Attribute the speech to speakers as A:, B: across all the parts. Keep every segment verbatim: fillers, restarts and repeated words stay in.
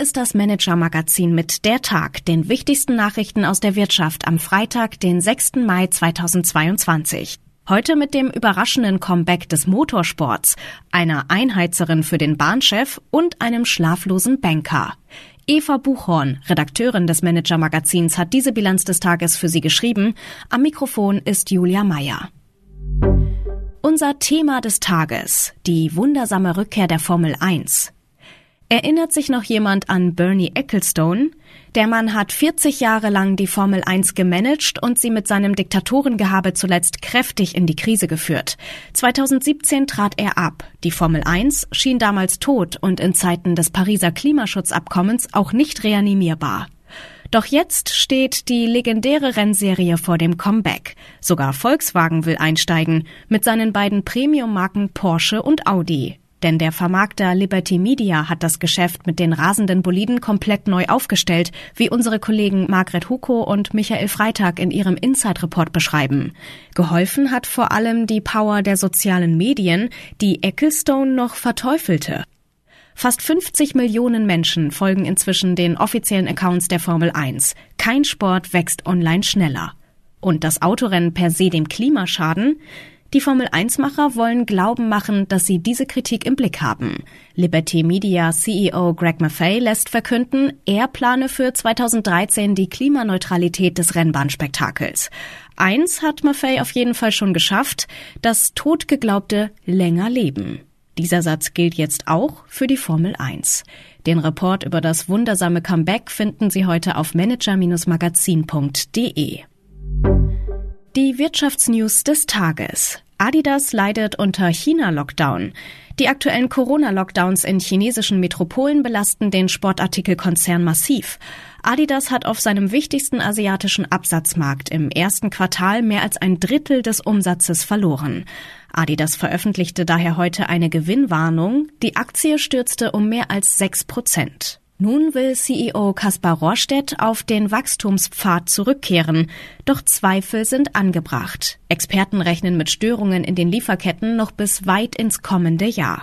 A: ist das Manager-Magazin mit der Tag, den wichtigsten Nachrichten aus der Wirtschaft am Freitag, den sechsten Mai zweitausendzweiundzwanzig. Heute mit dem überraschenden Comeback des Motorsports, einer Einheizerin für den Bahnchef und einem schlaflosen Banker. Eva Buchhorn, Redakteurin des Manager-Magazins, hat diese Bilanz des Tages für Sie geschrieben. Am Mikrofon ist Julia Meyer. Unser Thema des Tages: die wundersame Rückkehr der Formel eins. Erinnert sich noch jemand an Bernie Ecclestone? Der Mann hat vierzig Jahre lang die Formel eins gemanagt und sie mit seinem Diktatorengehabe zuletzt kräftig in die Krise geführt. zweitausendsiebzehn trat er ab. Die Formel eins schien damals tot und in Zeiten des Pariser Klimaschutzabkommens auch nicht reanimierbar. Doch jetzt steht die legendäre Rennserie vor dem Comeback. Sogar Volkswagen will einsteigen mit seinen beiden Premium-Marken Porsche und Audi. Denn der Vermarkter Liberty Media hat das Geschäft mit den rasenden Boliden komplett neu aufgestellt, wie unsere Kollegen Margret Huko und Michael Freitag in ihrem Inside-Report beschreiben. Geholfen hat vor allem die Power der sozialen Medien, die Ecclestone noch verteufelte. Fast fünfzig Millionen Menschen folgen inzwischen den offiziellen Accounts der Formel eins. Kein Sport wächst online schneller. Und das Autorennen per se dem Klima schaden? Die Formel eins Macher wollen glauben machen, dass sie diese Kritik im Blick haben. Liberty Media C E O Greg Maffei lässt verkünden, er plane für zweitausenddreizehn die Klimaneutralität des Rennbahnspektakels. Eins hat Maffei auf jeden Fall schon geschafft: das totgeglaubte länger leben. Dieser Satz gilt jetzt auch für die Formel eins. Den Report über das wundersame Comeback finden Sie heute auf manager Magazin punkt de. Die Wirtschaftsnews des Tages. Adidas leidet unter China-Lockdown. Die aktuellen Corona-Lockdowns in chinesischen Metropolen belasten den Sportartikelkonzern massiv. Adidas hat auf seinem wichtigsten asiatischen Absatzmarkt im ersten Quartal mehr als ein Drittel des Umsatzes verloren. Adidas veröffentlichte daher heute eine Gewinnwarnung. Die Aktie stürzte um mehr als sechs Prozent. Nun will C E O Kaspar Rohrstedt auf den Wachstumspfad zurückkehren. Doch Zweifel sind angebracht. Experten rechnen mit Störungen in den Lieferketten noch bis weit ins kommende Jahr.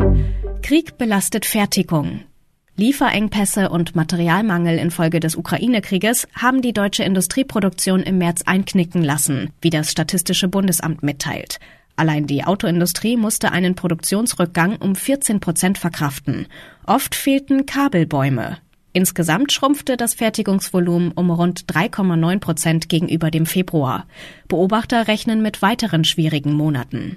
A: Krieg belastet Fertigung. Lieferengpässe und Materialmangel infolge des Ukraine-Krieges haben die deutsche Industrieproduktion im März einknicken lassen, wie das Statistische Bundesamt mitteilt. Allein die Autoindustrie musste einen Produktionsrückgang um vierzehn Prozent verkraften. Oft fehlten Kabelbäume. Insgesamt schrumpfte das Fertigungsvolumen um rund drei Komma neun Prozent gegenüber dem Februar. Beobachter rechnen mit weiteren schwierigen Monaten.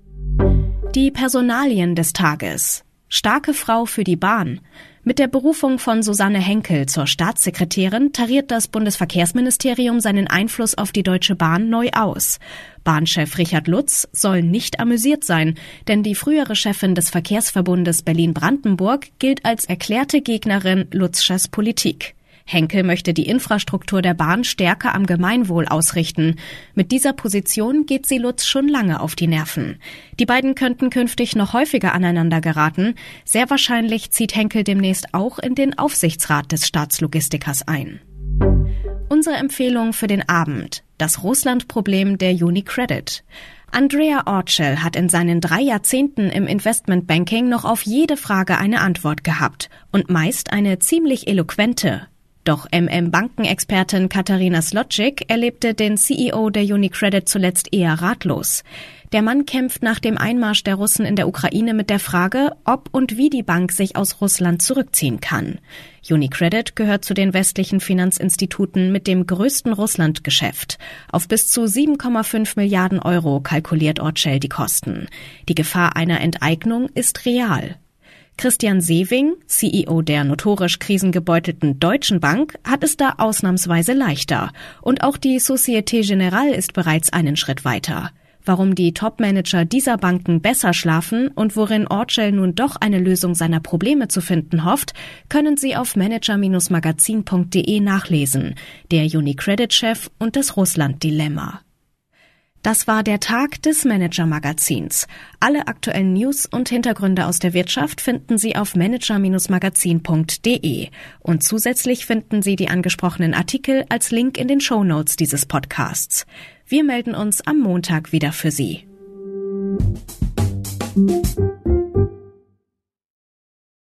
A: Die Personalien des Tages. Starke Frau für die Bahn. Mit der Berufung von Susanne Henkel zur Staatssekretärin tariert das Bundesverkehrsministerium seinen Einfluss auf die Deutsche Bahn neu aus. Bahnchef Richard Lutz soll nicht amüsiert sein, denn die frühere Chefin des Verkehrsverbundes Berlin-Brandenburg gilt als erklärte Gegnerin Lutzschers Politik. Henkel möchte die Infrastruktur der Bahn stärker am Gemeinwohl ausrichten. Mit dieser Position geht sie Lutz schon lange auf die Nerven. Die beiden könnten künftig noch häufiger aneinander geraten. Sehr wahrscheinlich zieht Henkel demnächst auch in den Aufsichtsrat des Staatslogistikers ein. Unsere Empfehlung für den Abend: das Russland-Problem der UniCredit. Andrea Orcel hat in seinen drei Jahrzehnten im Investmentbanking noch auf jede Frage eine Antwort gehabt und meist eine ziemlich eloquente. Doch M M-Bankenexpertin Katharina Slotschik erlebte den C E O der UniCredit zuletzt eher ratlos. Der Mann kämpft nach dem Einmarsch der Russen in der Ukraine mit der Frage, ob und wie die Bank sich aus Russland zurückziehen kann. UniCredit gehört zu den westlichen Finanzinstituten mit dem größten Russlandgeschäft. Auf bis zu sieben Komma fünf Milliarden Euro kalkuliert Orcel die Kosten. Die Gefahr einer Enteignung ist real. Christian Sewing, C E O der notorisch krisengebeutelten Deutschen Bank, hat es da ausnahmsweise leichter. Und auch die Société Générale ist bereits einen Schritt weiter. Warum die Topmanager dieser Banken besser schlafen und worin Orcel nun doch eine Lösung seiner Probleme zu finden hofft, können Sie auf manager Magazin punkt de nachlesen. Der UniCredit-Chef und das Russland-Dilemma. Das war der Tag des Manager-Magazins. Alle aktuellen News und Hintergründe aus der Wirtschaft finden Sie auf manager Magazin punkt de. Und zusätzlich finden Sie die angesprochenen Artikel als Link in den Shownotes dieses Podcasts. Wir melden uns am Montag wieder für Sie.